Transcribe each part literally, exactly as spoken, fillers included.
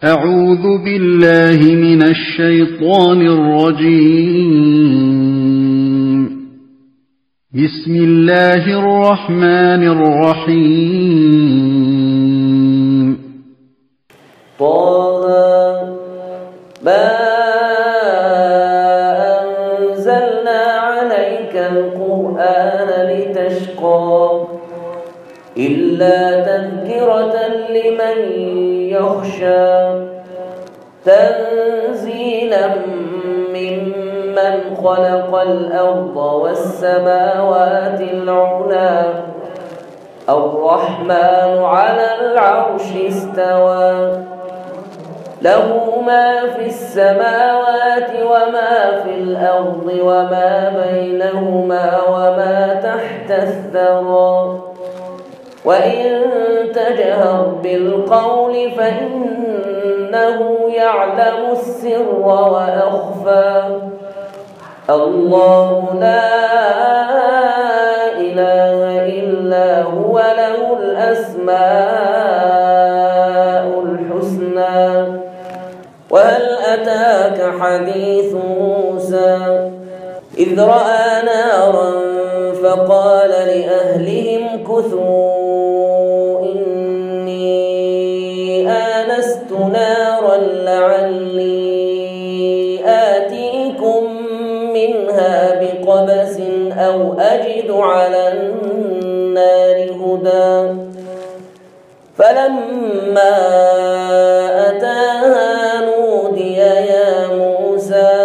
أعوذ بالله من الشيطان الرجيم. بسم الله الرحمن الرحيم. طه ما أنزلنا عليك القرآن لتشقى إلا تذكرة لمن يخشى تنزيلا ممن خلق الأرض والسماوات العلى الرحمن على العرش استوى له ما في السماوات وما في الأرض وما بينهما وما تحت الثرى وإن تجهر بالقول فإنه يعلم السر وأخفى الله لا إله إلا هو له الأسماء الحسنى وهل أتاك حديث موسى إذ رأى نارا فقال لأهلهم كثوا إني آنست نارا لعلي آتيكم منها بقبس أو أجد على النار هدى فلما أتاها نودي يا موسى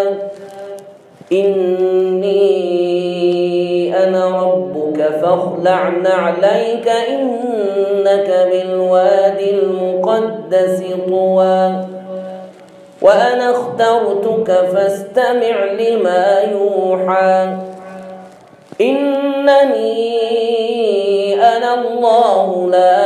إني أنا ربك فاخلع نعليك إنك بالوادي المقدس طوى وأنا اخترتك فاستمع لما يوحى إنني أنا الله لا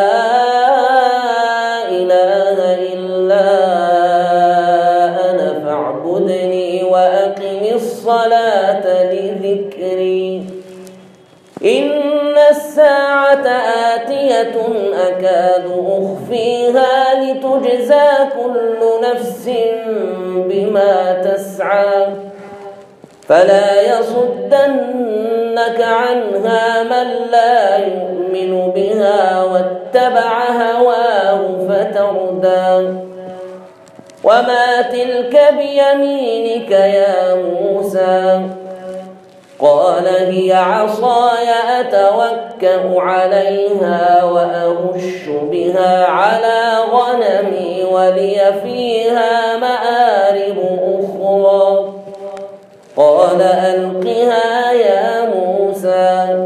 إله إلا أنا فاعبدني وأقم الصلاة لذكري إن الساعة آتية أكاد أخفيها لتجزى كل نفس بما تسعى فلا يصدنك عنها من لا يؤمن بها واتبع هواه فتردى وما تلك بيمينك يا موسى قال هي عصاي أتوكأ عليها وأهش بها على غنمي ولي فيها مآرب أخرى قال ألقها يا موسى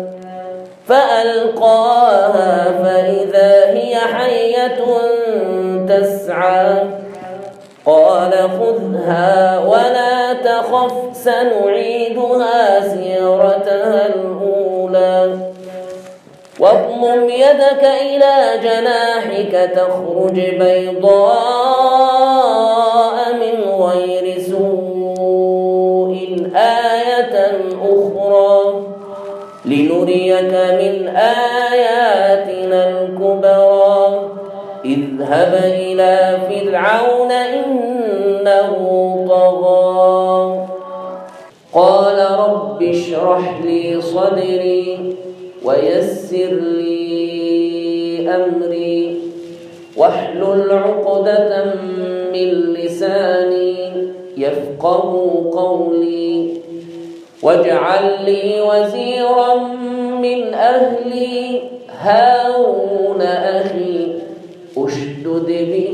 فألقاها فإذا هي حية تسعى قال خذها ولا تخف سنعيدها سيرتها الأولى واضمم يدك إلى جناحك تخرج بيضاء من غير سوء آية أخرى لنريك من آياتنا الكبرى اذهب إلى فرعون إنه طغى قال رب اشرح لي صدري ويسر لي أمري واحلل عقدة من لساني يفقه قولي واجعل لي وزيرا من أهلي هارون أخي أشدد به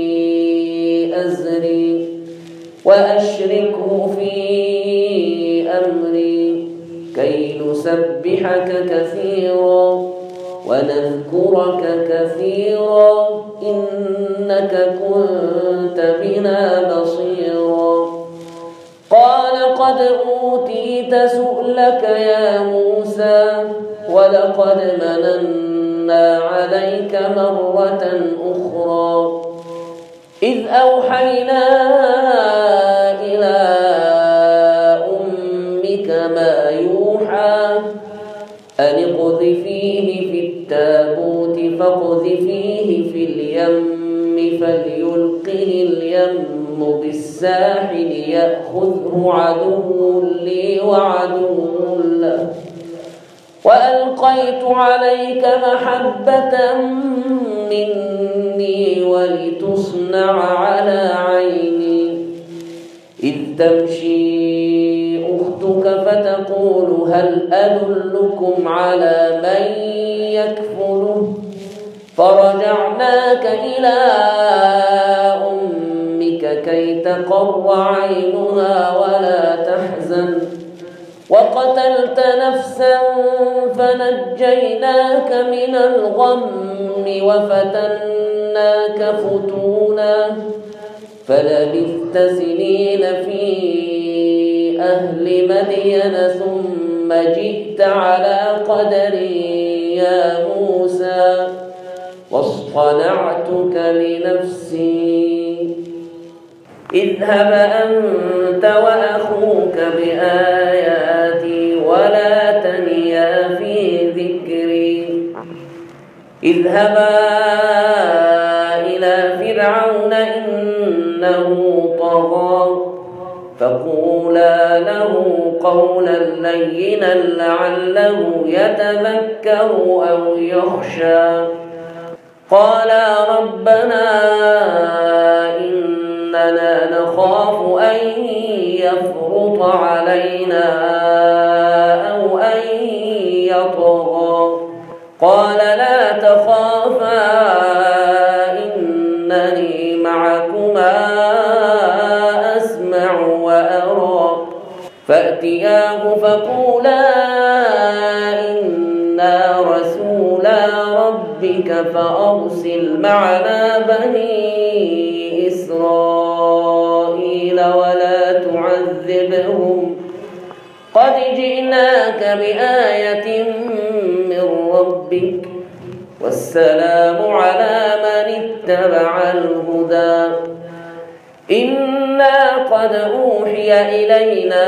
أزري وأشركه في أمري كي نسبحك كثيرا ونذكرك كثيرا إنك كنت بنا بصيرا قال قد أوتيت سؤلك يا موسى ولقد مننا عليك مرة أخرى إذ أوحينا إلى أمك ما يوحى أن اقذفيه في التابوت فاقذفيه في اليم فليلقه فألقه اليم بالساحل يأخذه عدو لي وعدو له وألقيت عليك محبة مني ولتصنع على عيني إذ تمشي أختك فتقول هل أدلكم على من يكفله فرجعناك إلى أمك كي تقر عينها ولا تحزن وقتلت نفسا فنجيناك من الغم وفتناك فتونا فلبثت سنين في أهل مدين ثم جئت على قدر يا موسى واصطنعتك لنفسي اذهب أنت وأخوك بآياتي ولا تنيا في ذكري اذهبا إلى فرعون إنه طغى فقولا له قولا لينا لعله يتذكر أو يخشى قالا ربنا إننا نخاف أن يفرط علينا أو أن يطغى قال لا تخافا إنني معكما أسمع وأرى فأتياه فقولا إنا رسولا ربك فأرسل معنا بني إسرائيل ولا تعذبهم قد جئناك بآية من ربك والسلام على من اتبع الهدى إنا قد أوحي إلينا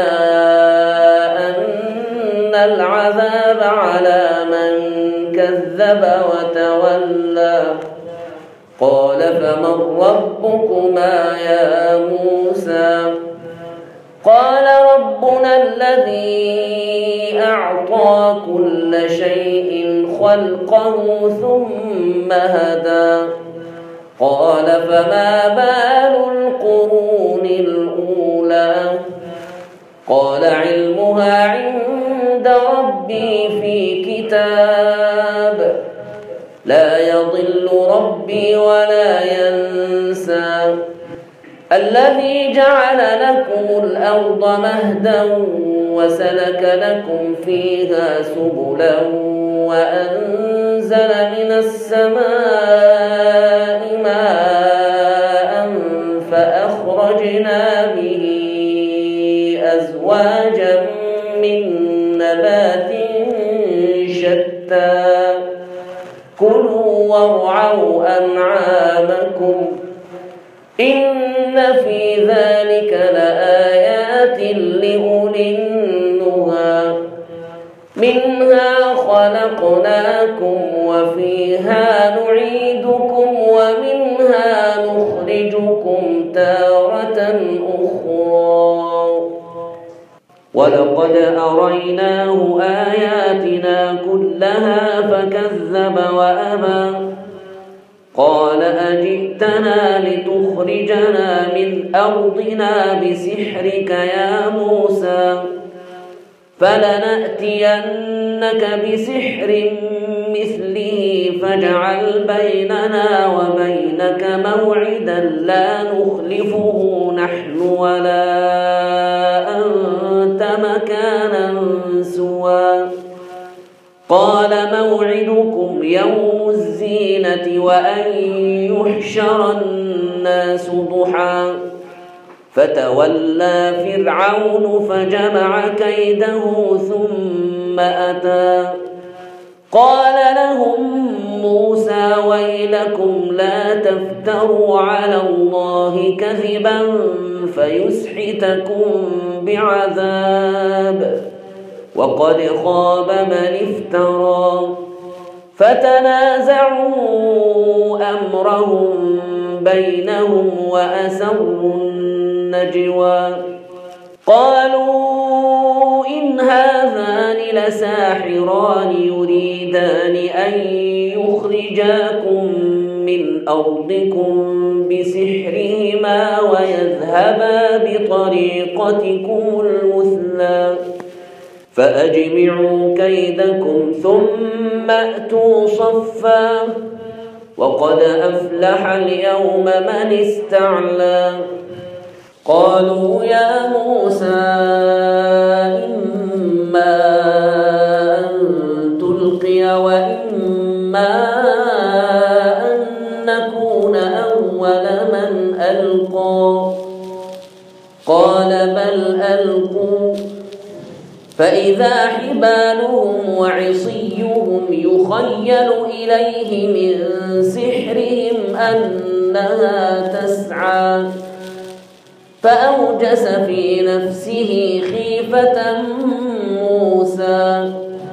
أن العذاب على من كذب وتولى قال فمن ربكما يا موسى قال ربنا الذي أعطى كل شيء خلقه ثم هدى قال فما بال القرون الأولى قال علمها عند ربي في كتاب لا يضل ربي ولا ينسى الذي جعل لكم الأرض مهدا وسلك لكم فيها سبلا وأنزل من السماء ماء فأخرجنا به أزواجا من نبات شتى كلوا وارعوا أنعامكم إن في ذلك لآيات لأولي النهى منها خلقناكم وفيها نعيدكم ومنها نخرجكم تارة أخرى ولقد أريناه آياتنا كلها فكذب وأبى قال أجئتنا لتخرجنا من أرضنا بسحرك يا موسى فلنأتينك بسحر مثله فاجعل بيننا وبينك موعدا لا نخلفه نحن ولا أنت مكانا سوى قال موعدكم يوم الزينة وأن يحشر الناس ضحى فتولى فرعون فجمع كيده ثم أتى قال لهم موسى ويلكم لا تفتروا على الله كذبا فيسحتكم بعذاب وقد خاب من افترى فتنازعوا أمرهم بينهم وأسروا النجوى قالوا إن هذان لساحران يريدان أن يخرجاكم من أرضكم بسحرهما ويذهبا بطريقتكم المثلى فأجمعوا كيدكم ثم أتوا صفا وقد أفلح اليوم من استعلى قالوا يا موسى إما أن تلقي وإما أن نكون أول من ألقى قال بل ألقوا فإذا حبالهم وعصيهم يخيل إليه من سحرهم أنها تسعى فأوجس في نفسه خيفة موسى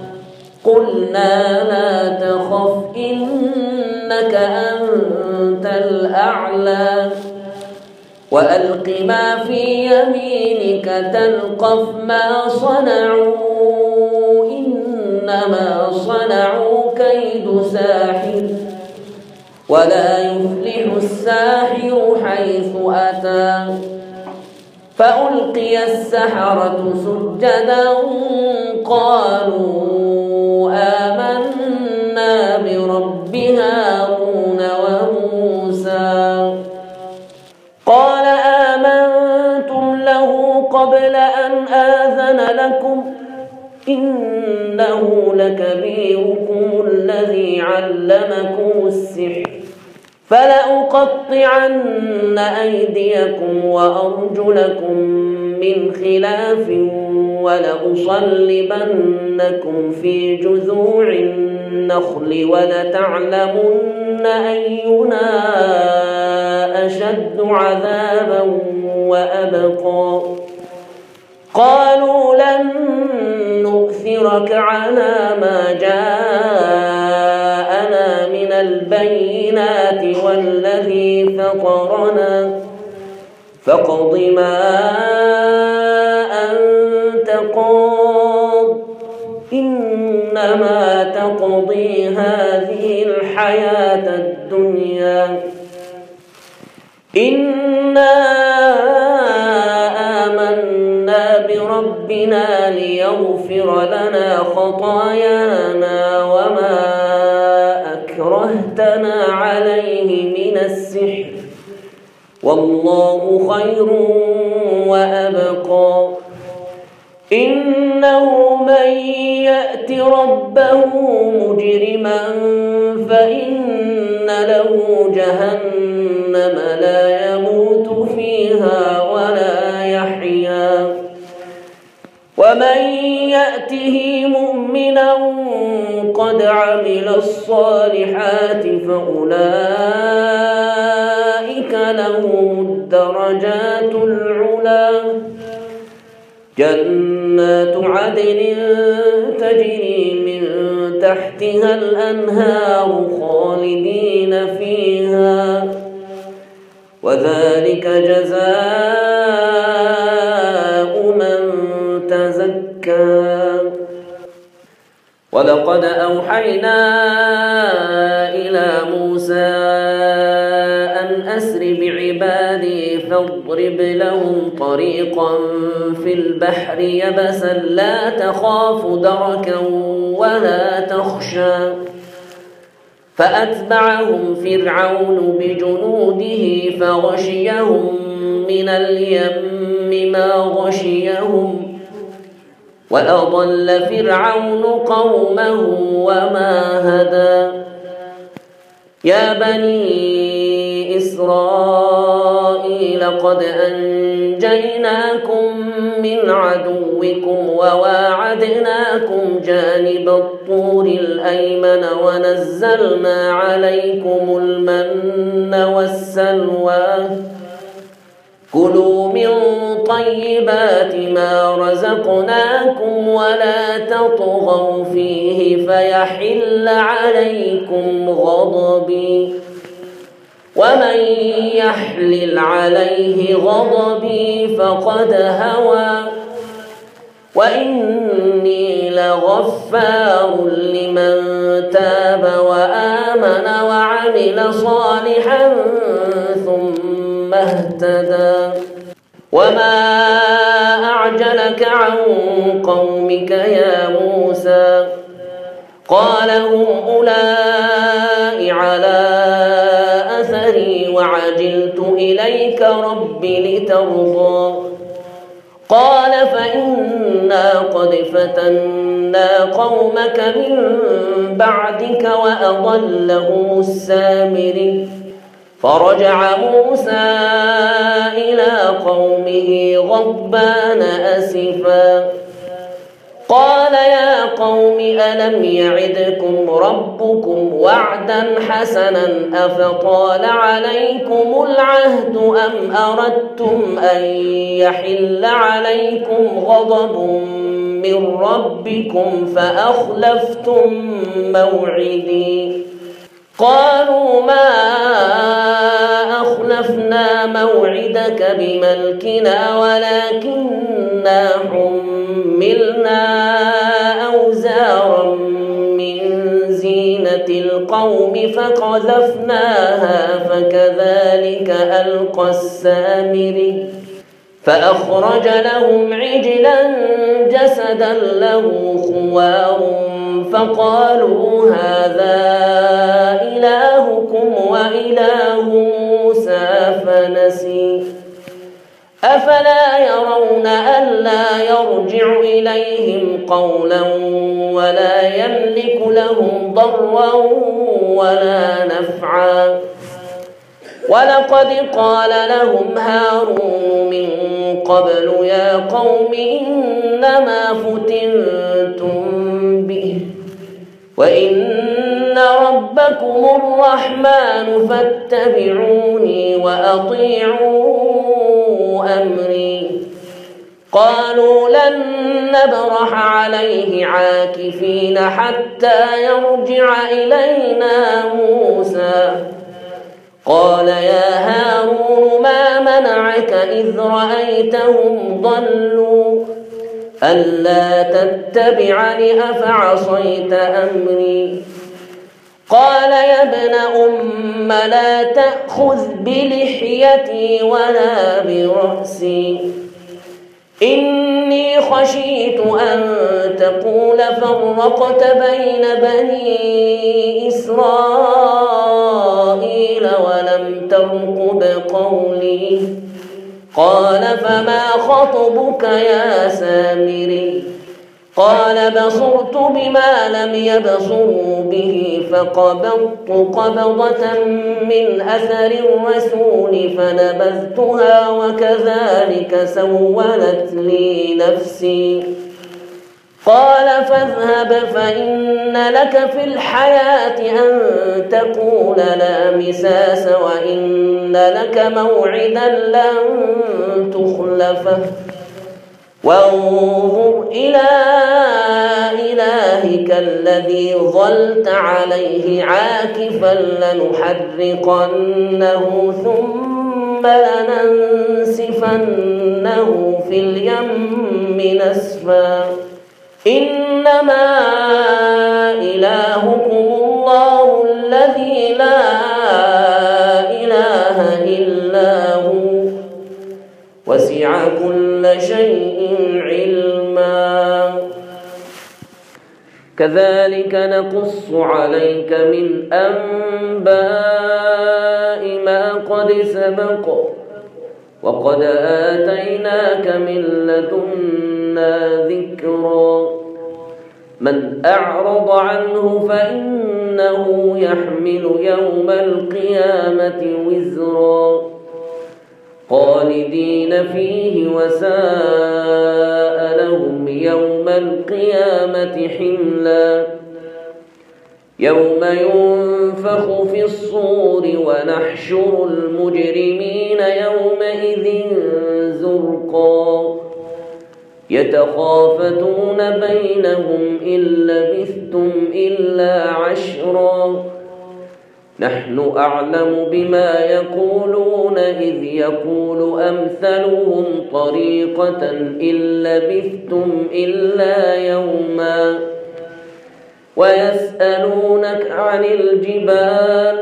قلنا لا تخف إنك أنت الأعلى وألق ما في يمينك تلقف ما صنعوا إنما صنعوا كيد ساحر ولا يفلح الساحر حيث أتى فألقي السحرة سجدا قالوا آمنا برب هارون وموسى قال آمنتم له قبل أن آذن لكم إنه لكبيركم الذي علمكم السحر فلأقطعن أيديكم وأرجلكم من خلاف ولأصلبنكم في جذوع النخل ولتعلمن أينا أشد عذابا وأبقى قالوا لن نؤثرك على ما جاءنا من البينات والذي فطرنا فاقض ما أنت قاض إنما تقضي هذه الحياة الدنيا إنا آمنا بربنا ليغفر لنا خطايانا وما أكرهتنا عليه من السحر والله خير وأبقى إنه من يأت ربه مجرما فإن له جهنم لا يموت فيها ولا يحيا ومن يأته مؤمنا قد عمل الصالحات فأولئك لهم الدرجات العلى جنات عدن تجري من تحتها الأنهار خالدين فيها وذلك جزاء من تزكى ولقد أوحينا إلى موسى أن أسر بعبادي فاضرب لهم طريقا في البحر يبسا لا تخاف دركا ولا تخشى فأتبعهم فرعون بجنوده فغشيهم من اليم ما غشيهم وأضل فرعون قومه وما هدى يا بني إسرائيل قد أنجيناكم من عدوكم وواعدناكم جانب الطور الأيمن ونزلنا عليكم المن والسلوى كلوا من طيبات ما رزقناكم ولا تطغوا فيه فيحل عليكم غضبي ومن يحلل عليه غضبي فقد هوى وإني لغفار لمن تاب وآمن وعمل صالحا ثم اهتدى وما أعجلك عن قومك يا موسى قال هم أولئك على أثري وعجلت إليك رب لترضى قال فإنا قد فتنا قومك من بعدك وأضلهم السامري فرجع موسى إلى قومه غضبان أسفا قال يا قوم ألم يعدكم ربكم وعدا حسنا أفطال عليكم العهد أم أردتم أن يحل عليكم غضب من ربكم فأخلفتم موعدي قالوا ما أخلفنا موعدك بملكنا ولكننا حملنا أوزارا من زينة القوم فقذفناها فكذلك ألقى السامري فأخرج لهم عجلا جسدا له خوار فقالوا هذا إلهكم وإله موسى فنسي أفلا يرون ألا يرجع إليهم قولا ولا يملك لهم ضرا ولا نفعا ولقد قال لهم هارون من قبل يا قوم إنما فتنتم به وإن ربكم الرحمن فاتبعوني وأطيعوا أمري قالوا لن نبرح عليه عاكفين حتى يرجع إلينا موسى قال يا هارون ما منعك إذ رأيتهم ضلوا ألا تتبعني أفعصيت أمري قال يا ابن أم لا تأخذ بلحيتي ولا برأسي إني خشيت أن تقول فرقت بين بني إسرائيل ولم ترقب قولي قال فما خطبك يا سامري قال بصرت بما لم يبصروا به فقبضت قبضة من أثر الرسول فنبذتها وكذلك سولت لي نفسي قال فاذهب فإن لك في الحياة أن تقول لا مساس وإن لك موعدا لن تخلفه وانظر إلى إلهك الذي ظلت عليه عاكفا لنحرقنه ثم لننسفنه في اليم نسفا إنما إلهكم الله الذي لا إله إلا هو وسع كل شيء علما كذلك نقص عليك من أنباء ما قد سبق وقد آتيناك من لدنا ذكرا من أعرض عنه فإنه يحمل يوم القيامة وزرا خالدين فيه وساء لهم يوم القيامة حملا يوم ينفخ في الصور ونحشر المجرمين يومئذ زرقا يتخافتون بينهم إن لبثتم إلا عشرا نحن أعلم بما يقولون إذ يقول أمثلهم طريقة إن لبثتم إلا يوما ويسألونك عن الجبال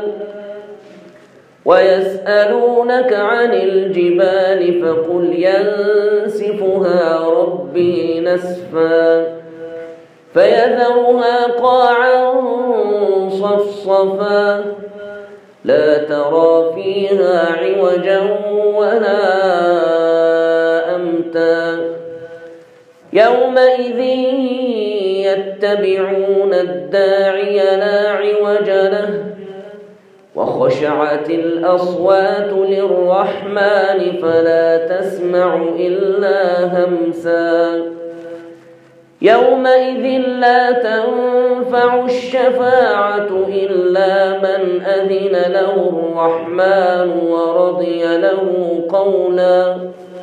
ويسألونك عن الجبال فقل ينسفها ربي نسفا فيذرها قاعا صفصفا لا ترى فيها عوجا ولا أمتا يومئذ يتبعون الداعي لا عوج له وخشعت الأصوات للرحمن فلا تسمع إلا همسا يومئذ لا تنفع الشفاعة إلا من أذن له الرحمن ورضي له قولا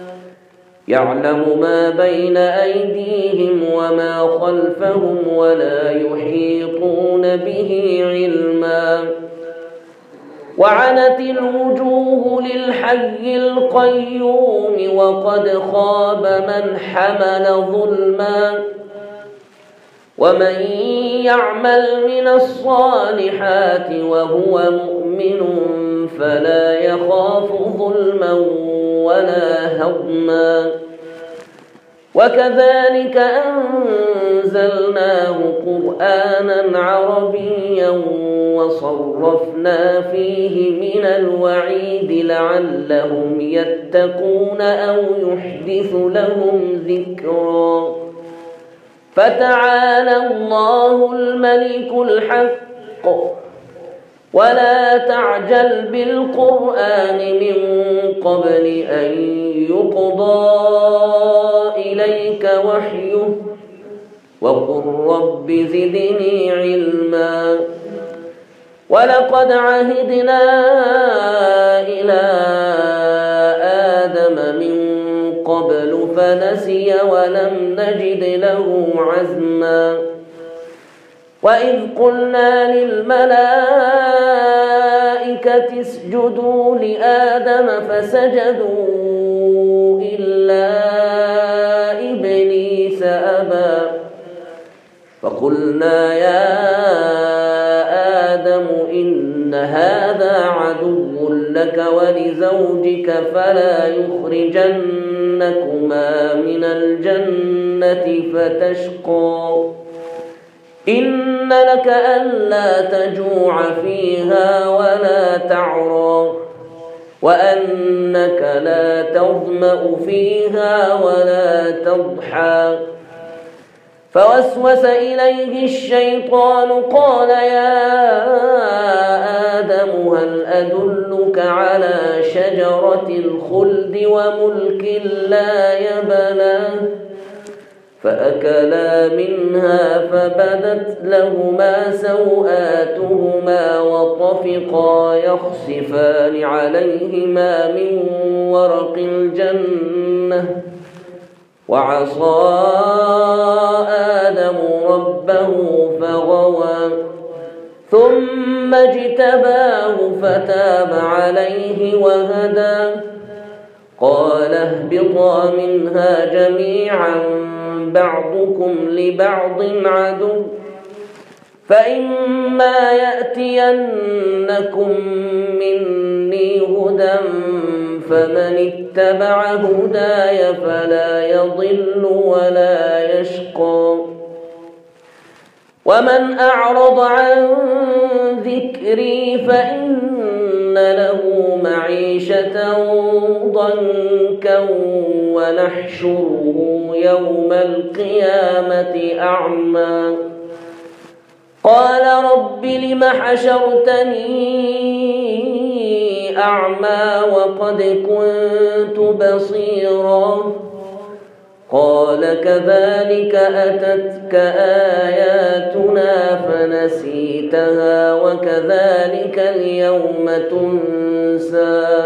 يعلم ما بين أيديهم وما خلفهم ولا يحيطون به علما وعنت الوجوه للحي القيوم وقد خاب من حمل ظلما ومن يعمل من الصالحات وهو مؤمن فلا يخاف ظلما ولا هضما وكذلك أنزلناه قرآنا عربيا وصرفنا فيه من الوعيد لعلهم يتقون أو يحدث لهم ذكرا فتعالى الله الملك الحق ولا تعجل بالقرآن من قبل أن يقضى إليك وحيه وقل رب زدني علما ولقد عهدنا إلى آدم من قبل فنسي ولم نجد له عزما وإذ قلنا للملائكة اسجدوا لآدم فسجدوا إلا إبليس أبى فقلنا يا آدم إن هذا عدو لك ولزوجك فلا يخرجنكما من الجنة فتشقى إن لك ألا تجوع فيها ولا تعرى وأنك لا تظمأ فيها ولا تضحى فوسوس إليه الشيطان قال يا آدم هل أدلك على شجرة الخلد وملك لا يبلى فأكلا منها فبدت لهما سوآتهما وطفقا يخصفان عليهما من ورق الجنة وعصى آدم ربه فغوى ثم اجتباه فتاب عليه وهدى قال اهبطا منها جميعا بعضكم لبعض عدو فإما يأتينكم مني هدى فمن اتبع هداي فلا يضل ولا يشقى ومن أعرض عن ذكري فإن له معيشة ضنكا ونحشره يوم القيامة أعمى قال رب لم حشرتني أعمى وقد كنت بصيرا قال كذلك أتتك آياتنا فنسيتها وكذلك اليوم تنسى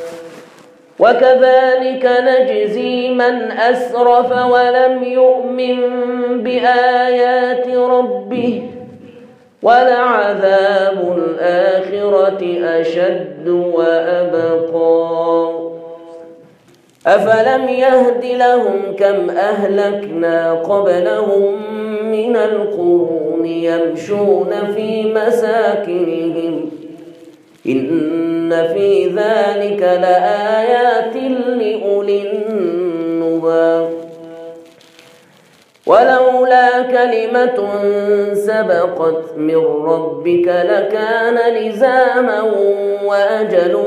وكذلك نجزي من أسرف ولم يؤمن بآيات ربه ولعذاب الآخرة أشد وأبقى أفلم يهد لهم كم أهلكنا قبلهم من القرون يمشون في مساكنهم إن في ذلك لآيات لأولي النهى ولولا كلمة سبقت من ربك لكان لزاما وأجل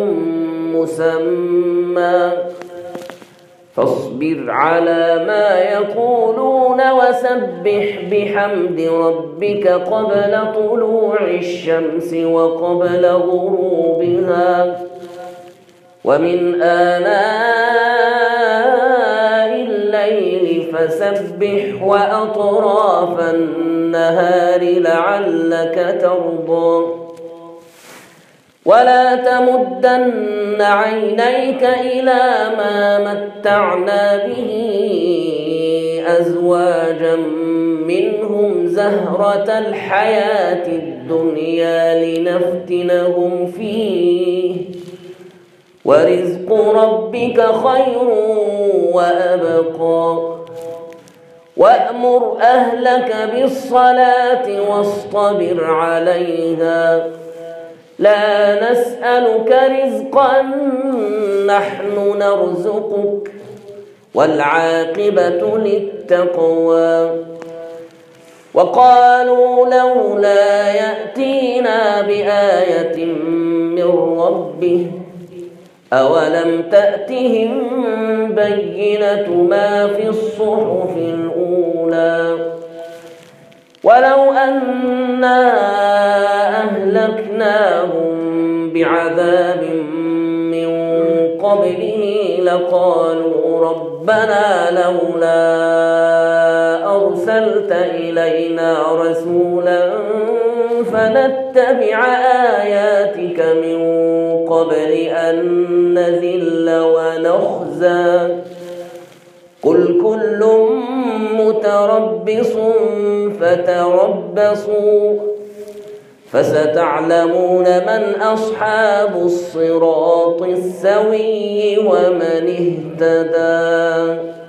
مسمى فاصبر على ما يقولون وسبح بحمد ربك قبل طلوع الشمس وقبل غروبها ومن آناء الليل فسبح وأطراف النهار لعلك ترضى ولا تمدن عينيك إلى ما متعنا به أزواجا منهم زهرة الحياة الدنيا لنفتنهم فيه ورزق ربك خير وأبقى وأمر أهلك بالصلاة واصطبر عليها لا نسألك رزقا نحن نرزقك والعاقبة للتقوى وقالوا لولا يأتينا بآية من ربه أولم تأتهم بينة ما في الصحف الأولى ولو أنا أهلكناهم بعذاب من قبله لقالوا ربنا لولا أرسلت إلينا رسولا فنتبع آياتك من قبل أن نذل ونخزى قل كل متربص فتربصوا فستعلمون من أصحاب الصراط السوي ومن اهتدى.